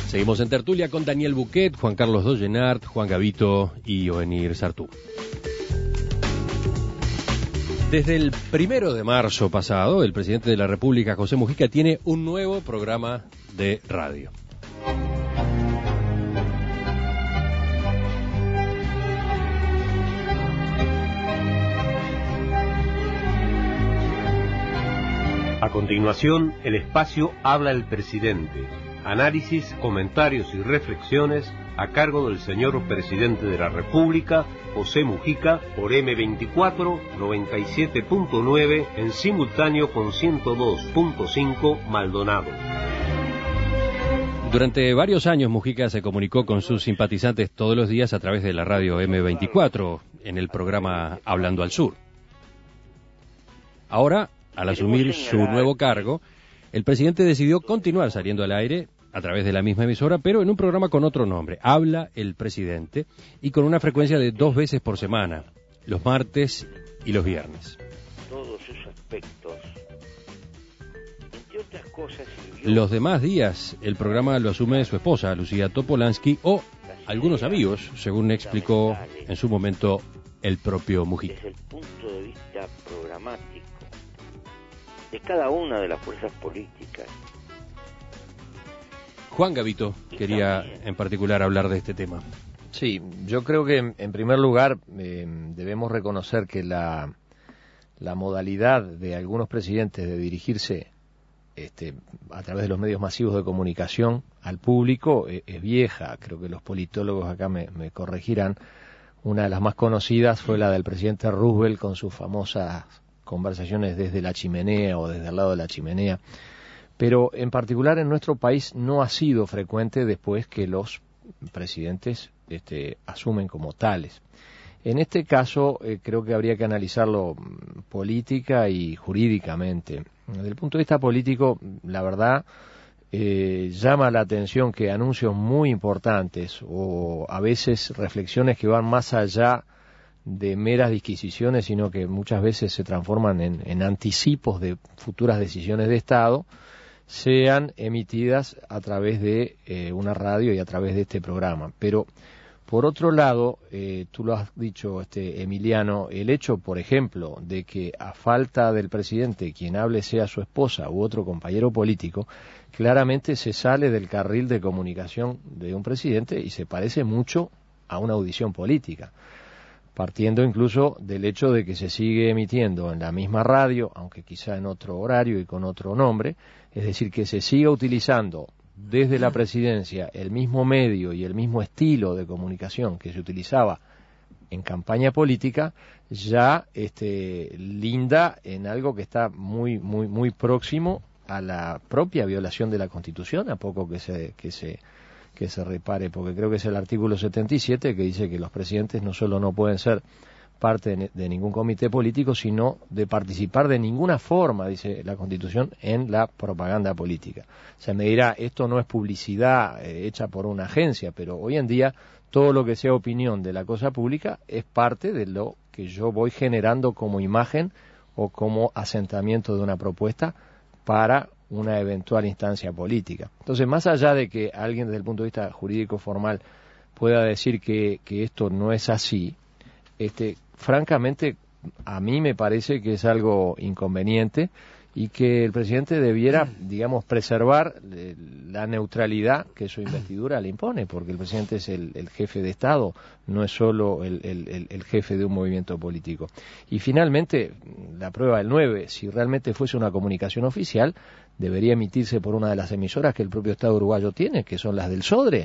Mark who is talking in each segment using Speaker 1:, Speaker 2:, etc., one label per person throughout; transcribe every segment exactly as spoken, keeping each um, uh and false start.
Speaker 1: Seguimos en tertulia con Daniel Buquet, Juan Carlos Dollenart, Juan Gavito y Ovenir Sartú. Desde el primero de marzo pasado, el presidente de la República, José Mujica, tiene un nuevo programa de radio.
Speaker 2: A continuación, el espacio Habla el Presidente. Análisis, comentarios y reflexiones a cargo del señor Presidente de la República, José Mujica, por eme veinticuatro, noventa y siete punto nueve, en simultáneo con ciento dos punto cinco Maldonado.
Speaker 1: Durante varios años Mujica se comunicó con sus simpatizantes todos los días a través de la radio eme veinticuatro, en el programa Hablando al Sur. Ahora, al asumir su nuevo cargo, el presidente decidió continuar saliendo al aire a través de la misma emisora, pero en un programa con otro nombre, Habla el Presidente, y con una frecuencia de dos veces por semana, los martes y los viernes.
Speaker 3: Todos esos aspectos, entre otras cosas...
Speaker 1: Los demás días, el programa lo asume su esposa, Lucía Topolansky, o algunos amigos, según explicó en su momento el propio Mujica.
Speaker 3: Desde el punto de vista programático de cada una de las fuerzas políticas.
Speaker 1: Juan Gavito quería en particular hablar de este tema.
Speaker 4: Sí, yo creo que en primer lugar eh, debemos reconocer que la, la modalidad de algunos presidentes de dirigirse este, a través de los medios masivos de comunicación al público eh, es vieja. Creo que los politólogos acá me, me corregirán. Una de las más conocidas fue la del presidente Roosevelt con sus famosas conversaciones desde la chimenea o desde al lado de la chimenea, pero en particular en nuestro país no ha sido frecuente después que los presidentes este, asumen como tales. En este caso eh, creo que habría que analizarlo política y jurídicamente. Desde el punto de vista político, la verdad, eh, llama la atención que anuncios muy importantes o a veces reflexiones que van más allá de meras disquisiciones, sino que muchas veces se transforman en, en anticipos de futuras decisiones de Estado, sean emitidas a través de eh, una radio y a través de este programa. Pero, por otro lado, eh, tú lo has dicho, este Emiliano, el hecho, por ejemplo, de que a falta del presidente quien hable sea su esposa u otro compañero político, claramente se sale del carril de comunicación de un presidente y se parece mucho a una audición política, partiendo incluso del hecho de que se sigue emitiendo en la misma radio, aunque quizá en otro horario y con otro nombre, es decir, que se siga utilizando desde la presidencia el mismo medio y el mismo estilo de comunicación que se utilizaba en campaña política, ya este, linda en algo que está muy, muy, muy próximo a la propia violación de la Constitución, a poco que se... que se que se repare, porque creo que es el artículo setenta y siete que dice que los presidentes no solo no pueden ser parte de, de ningún comité político, sino de participar de ninguna forma, dice la Constitución, en la propaganda política. Se me dirá, esto no es publicidad eh, hecha por una agencia, pero hoy en día todo lo que sea opinión de la cosa pública es parte de lo que yo voy generando como imagen o como asentamiento de una propuesta para una eventual instancia política. Entonces, más allá de que alguien desde el punto de vista jurídico formal pueda decir que, que esto no es así, este, francamente, a mí me parece que es algo inconveniente y que el presidente debiera, digamos, preservar eh, la neutralidad que su investidura le impone, porque el presidente es el, el jefe de Estado, no es solo el, el, el jefe de un movimiento político. Y finalmente, la prueba del nueve, si realmente fuese una comunicación oficial, debería emitirse por una de las emisoras que el propio Estado uruguayo tiene, que son las del SODRE,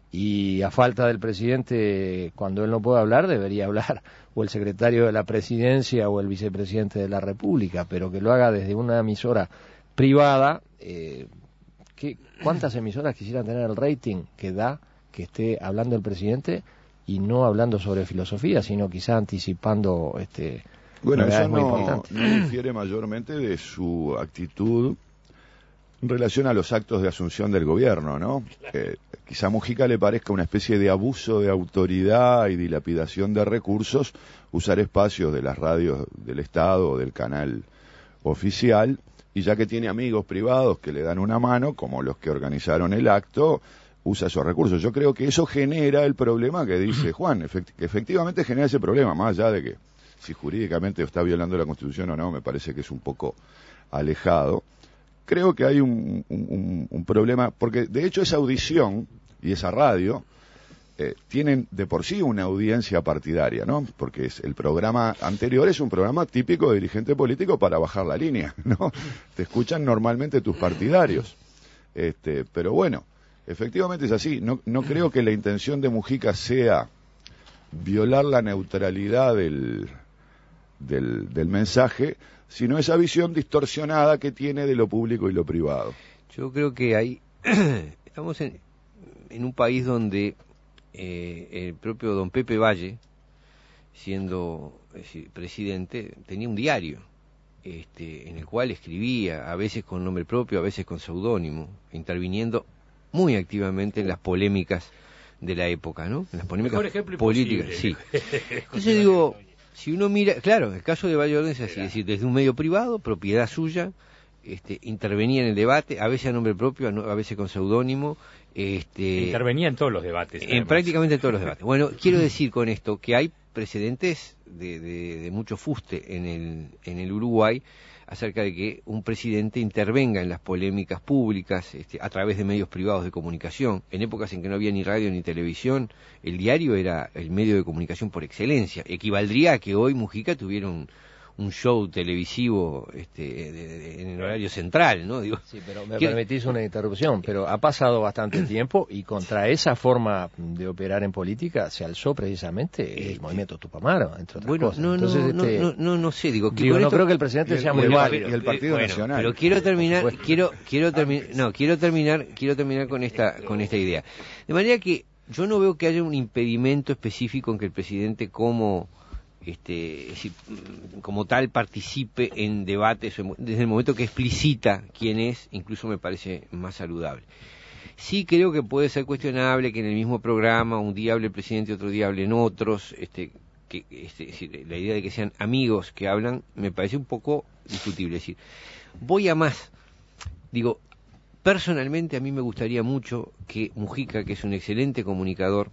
Speaker 4: y a falta del presidente, cuando él no puede hablar, debería hablar o el secretario de la presidencia o el vicepresidente de la República, pero que lo haga desde una emisora privada. Eh, ¿qué, ¿Cuántas emisoras quisieran tener el rating que da que esté hablando el presidente y no hablando sobre filosofía, sino quizá anticipando este
Speaker 5: bueno, eso no, no difiere mayormente de su actitud en relación a los actos de asunción del gobierno, ¿no? Eh, quizá a Mujica le parezca una especie de abuso de autoridad y dilapidación de recursos usar espacios de las radios del Estado o del canal oficial, y ya que tiene amigos privados que le dan una mano, como los que organizaron el acto, usa esos recursos. Yo creo que eso genera el problema que dice Juan, efect- que efectivamente genera ese problema, más allá de que si jurídicamente está violando la Constitución o no, me parece que es un poco alejado. Creo que hay un, un, un problema, porque de hecho esa audición y esa radio eh, tienen de por sí una audiencia partidaria, ¿no? Porque es, el programa anterior es un programa típico de dirigente político para bajar la línea, ¿no? Te escuchan normalmente tus partidarios. Este, pero bueno, efectivamente es así. No, no creo que la intención de Mujica sea violar la neutralidad del, del, del mensaje, sino esa visión distorsionada que tiene de lo público y lo privado.
Speaker 4: Yo creo que ahí estamos en, en un país donde eh, el propio don Pepe Valle, siendo es decir, presidente, tenía un diario este, en el cual escribía, a veces con nombre propio, a veces con seudónimo, interviniendo muy activamente en las polémicas de la época, ¿no? En las polémicas políticas, sí. Entonces digo, si uno mira, claro, el caso de Valle Ordóñez es así, es decir, desde un medio privado, propiedad suya, este, intervenía en el debate, a veces a nombre propio, a veces con seudónimo. Este,
Speaker 6: intervenía en todos los debates.
Speaker 4: En prácticamente todos los debates. Bueno, quiero decir con esto que hay precedentes de, de, de mucho fuste en el, en el Uruguay acerca de que un presidente intervenga en las polémicas públicas este, a través de medios privados de comunicación. En épocas en que no había ni radio ni televisión, el diario era el medio de comunicación por excelencia. Equivaldría a que hoy Mujica tuviera un, un show televisivo este, de, de, en el horario central, ¿no? Digo,
Speaker 7: sí, pero me
Speaker 4: ¿qué?
Speaker 7: permitís una interrupción, pero ha pasado bastante tiempo y contra esa forma de operar en política se alzó precisamente el movimiento Tupamaro, entre otras
Speaker 4: bueno,
Speaker 7: cosas.
Speaker 4: No,
Speaker 7: Entonces,
Speaker 4: no,
Speaker 7: este,
Speaker 4: no, no, no sé, digo, que
Speaker 7: digo
Speaker 4: con
Speaker 7: no
Speaker 4: esto,
Speaker 7: creo que el presidente sea muy
Speaker 5: el,
Speaker 7: válido.
Speaker 5: y el Partido
Speaker 4: bueno,
Speaker 5: Nacional.
Speaker 4: Pero quiero terminar, quiero, quiero terminar, no, quiero terminar, quiero terminar con esta, con esta idea. De manera que yo no veo que haya un impedimento específico en que el presidente como Este, es decir, como tal participe en debates desde el momento que explicita quién es, incluso me parece más saludable. Sí creo que puede ser cuestionable que en el mismo programa un día hable el presidente y otro día hablen otros, este, que, este, es decir, la idea de que sean amigos que hablan me parece un poco discutible. Es decir, voy a más, digo, personalmente a mí me gustaría mucho que Mujica, que es un excelente comunicador,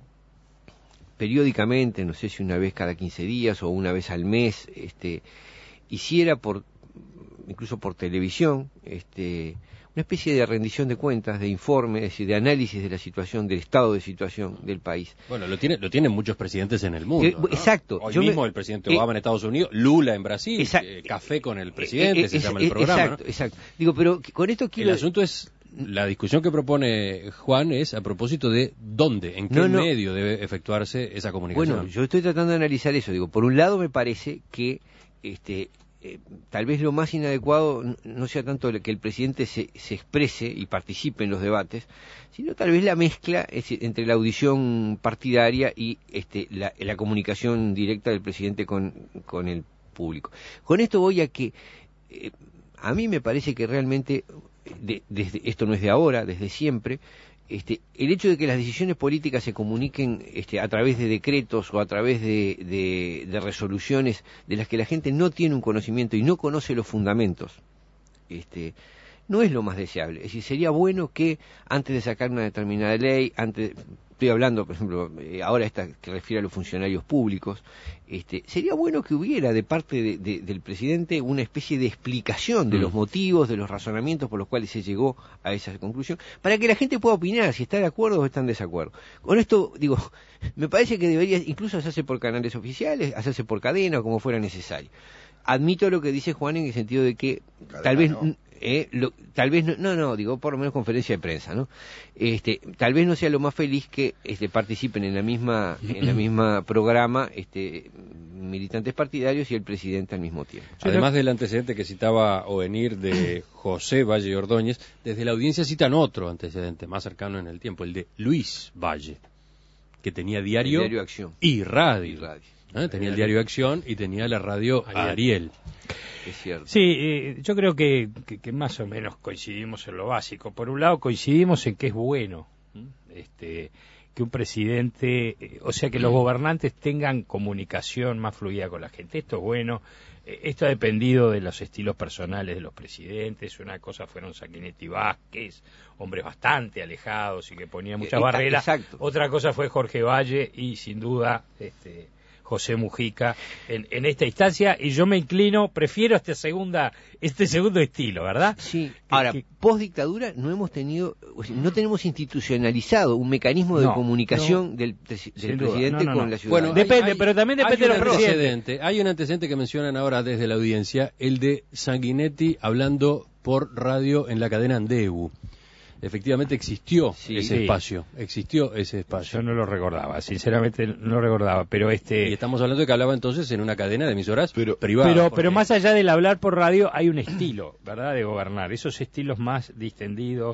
Speaker 4: periódicamente, no sé si una vez cada quince días o una vez al mes, este, hiciera por, incluso por televisión, este, una especie de rendición de cuentas, de informe, es decir, de análisis de la situación, del estado de situación del país.
Speaker 1: Bueno, lo tiene, lo tienen muchos presidentes en el mundo,
Speaker 4: eh,
Speaker 1: ¿no?
Speaker 4: Exacto.
Speaker 1: Hoy
Speaker 4: Yo
Speaker 1: mismo
Speaker 4: me,
Speaker 1: el presidente Obama eh, en Estados Unidos, Lula en Brasil, eh, Café con el presidente, eh, eh, se llama el programa,
Speaker 4: Exacto,
Speaker 1: ¿no?
Speaker 4: exacto. Digo, pero con esto quiero...
Speaker 1: El asunto es... La discusión que propone Juan es a propósito de dónde, en qué
Speaker 4: no, no.
Speaker 1: medio debe efectuarse esa comunicación.
Speaker 4: Bueno, yo estoy tratando de analizar eso. Digo, por un lado me parece que este, eh, tal vez lo más inadecuado no sea tanto que el presidente se, se exprese y participe en los debates, sino tal vez la mezcla es decir, entre la audición partidaria y este, la, la comunicación directa del presidente con, con el público. Con esto voy a que eh, a mí me parece que realmente... De, desde, esto no es de ahora, desde siempre, este, el hecho de que las decisiones políticas se comuniquen este, a través de decretos o a través de, de, de resoluciones de las que la gente no tiene un conocimiento y no conoce los fundamentos, este, no es lo más deseable. Es decir, sería bueno que antes de sacar una determinada ley, antes, estoy hablando, por ejemplo, eh, ahora esta que refiere a los funcionarios públicos, este, sería bueno que hubiera de parte de, de, del presidente una especie de explicación de mm. los motivos, de los razonamientos por los cuales se llegó a esa conclusión, para que la gente pueda opinar si está de acuerdo o está en desacuerdo. Con esto, digo, me parece que debería incluso hacerse por canales oficiales, hacerse por cadena o como fuera necesario. Admito lo que dice Juan en el sentido de que cadena, tal vez... No. Eh, lo, tal vez no, no, no, digo por lo menos conferencia de prensa, ¿no? Este, tal vez no sea lo más feliz que este, participen en la misma, en la misma programa, este, militantes partidarios y el presidente al mismo tiempo.
Speaker 1: Además del antecedente que citaba Ovenir de José Valle Ordóñez, desde la audiencia citan otro antecedente más cercano en el tiempo, el de Luis Valle, que tenía diario,
Speaker 4: diario Acción
Speaker 1: y radio.
Speaker 4: Y radio.
Speaker 1: ¿Eh? Tenía el diario Acción y tenía la radio Ariel. Ariel.
Speaker 6: Es cierto. Sí, eh, yo creo que, que, que más o menos coincidimos en lo básico. Por un lado coincidimos en que es bueno este, que un presidente, eh, o sea, que los gobernantes tengan comunicación más fluida con la gente. Esto es bueno. Eh, esto ha dependido de los estilos personales de los presidentes. Una cosa fueron Sanguinetti y Vázquez, hombres bastante alejados y que ponían muchas barreras. Exacto. Otra cosa fue Jorge Valle y, sin duda, este José Mujica en, en esta instancia, y yo me inclino, prefiero este segunda este segundo estilo, ¿verdad?
Speaker 8: Sí. Ahora, que, post dictadura no hemos tenido, o sea, no tenemos institucionalizado un mecanismo de no, comunicación no, del, del presidente no, no, con no. la ciudadanía.
Speaker 6: Bueno, depende, hay, pero también depende de los
Speaker 1: presidentes. Hay un antecedente que mencionan ahora desde la audiencia, el de Sanguinetti hablando por radio en la cadena Andeu. Efectivamente existió sí, ese sí. espacio, existió ese espacio.
Speaker 6: Yo no lo recordaba, sinceramente no lo recordaba, pero este...
Speaker 1: Y estamos hablando de que hablaba entonces en una cadena de emisoras pero, privadas.
Speaker 6: Pero, porque... pero más allá del hablar por radio hay un estilo, ¿verdad?, de gobernar. Esos estilos más distendidos,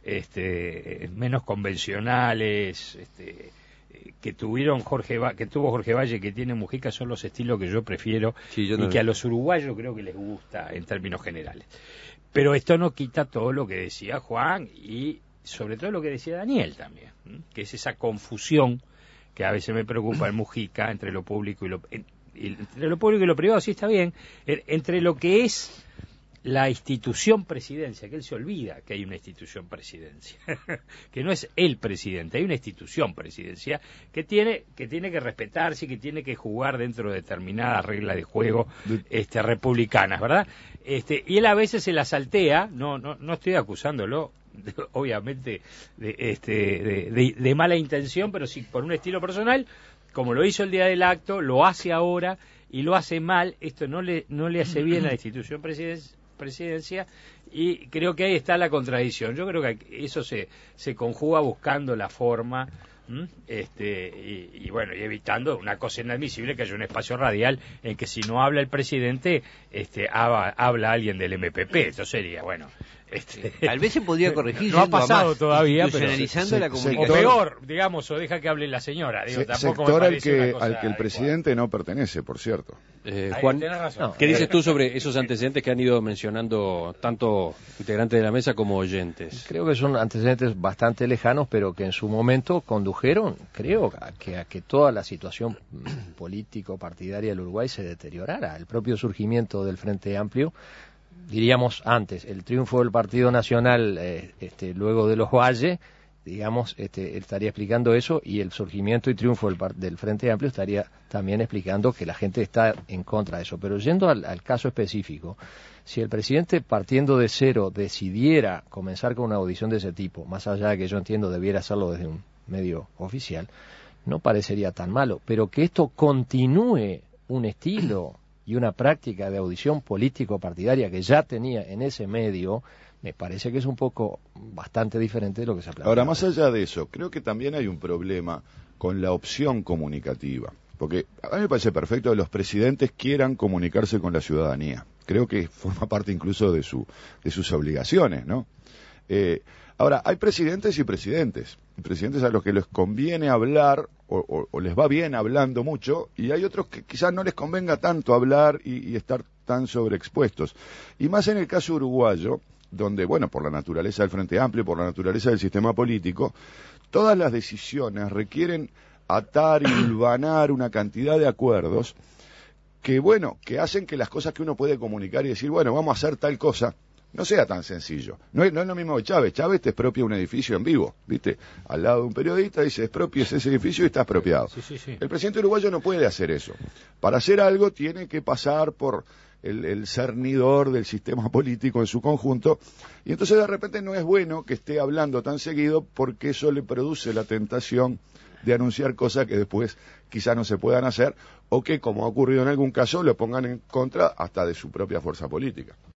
Speaker 6: este, menos convencionales, este, que tuvieron Jorge Va- que tuvo Jorge Valle, que tiene Mujica, son los estilos que yo prefiero sí, yo y no... que a los uruguayos creo que les gusta en términos generales. Pero esto no quita todo lo que decía Juan y sobre todo lo que decía Daniel también, ¿eh? Que es esa confusión que a veces me preocupa en Mujica entre lo público y lo en, entre lo público y lo privado, sí está bien, en, entre lo que es la institución presidencia, que él se olvida que hay una institución presidencia, que no es el presidente, hay una institución presidencia que tiene que tiene que respetarse y que tiene que jugar dentro de determinadas reglas de juego este, republicanas, ¿verdad? Este, y él a veces se la saltea, no no no estoy acusándolo, de, obviamente, de, este, de, de, de mala intención, pero sí por un estilo personal, como lo hizo el día del acto, lo hace ahora y lo hace mal. Esto no le no le hace bien a la institución presidencia presidencia y creo que ahí está la contradicción. Yo creo que eso se se conjuga buscando la forma, ¿m? este y, y bueno, y evitando una cosa inadmisible, que haya un espacio radial en que si no habla el presidente, este habla, habla alguien del M P P. Eso sería, bueno, este,
Speaker 8: tal vez se podría corregir.
Speaker 6: No ha pasado todavía, pero
Speaker 8: analizando la comunicación.
Speaker 6: O peor, digamos, o deja que hable la señora. Digo,
Speaker 5: se,
Speaker 6: tampoco
Speaker 5: sector
Speaker 6: me
Speaker 5: al que, al que el
Speaker 6: adecuada.
Speaker 5: presidente no pertenece, por cierto.
Speaker 1: Eh, Juan, no, ¿qué dices tú sobre esos antecedentes que han ido mencionando tanto integrantes de la mesa como oyentes?
Speaker 4: Creo que son antecedentes bastante lejanos, pero que en su momento condujeron, creo, a que, a que toda la situación político-partidaria del Uruguay se deteriorara. El propio surgimiento del Frente Amplio, diríamos antes, el triunfo del Partido Nacional eh, este, luego de los Valle, digamos, este, estaría explicando eso, y el surgimiento y triunfo del, del Frente Amplio estaría también explicando que la gente está en contra de eso. Pero yendo al, al caso específico, si el presidente, partiendo de cero, decidiera comenzar con una audición de ese tipo, más allá de que yo entiendo debiera hacerlo desde un medio oficial, no parecería tan malo. Pero que esto continúe un estilo y una práctica de audición político-partidaria que ya tenía en ese medio, me parece que es un poco bastante diferente de lo que se ha planteado.
Speaker 5: Ahora, más allá de eso, creo que también hay un problema con la opción comunicativa, porque a mí me parece perfecto que los presidentes quieran comunicarse con la ciudadanía. Creo que forma parte incluso de su de sus obligaciones, ¿no? Eh, ahora, hay presidentes y presidentes. Presidentes a los que les conviene hablar o, o, o les va bien hablando mucho, y hay otros que quizás no les convenga tanto hablar y, y estar tan sobreexpuestos. Y más en el caso uruguayo, donde, bueno, por la naturaleza del Frente Amplio, por la naturaleza del sistema político, todas las decisiones requieren atar y hilvanar una cantidad de acuerdos que, bueno, que hacen que las cosas que uno puede comunicar y decir, bueno, vamos a hacer tal cosa, no sea tan sencillo. No es, no es lo mismo que Chávez. Chávez te expropia un edificio en vivo, ¿viste? Al lado de un periodista dice, expropies ese edificio y está expropiado.
Speaker 6: Sí, sí, sí.
Speaker 5: El presidente uruguayo no puede hacer eso. Para hacer algo tiene que pasar por el, el cernidor del sistema político en su conjunto, y entonces de repente no es bueno que esté hablando tan seguido, porque eso le produce la tentación de anunciar cosas que después quizá no se puedan hacer, o que, como ha ocurrido en algún caso, lo pongan en contra hasta de su propia fuerza política.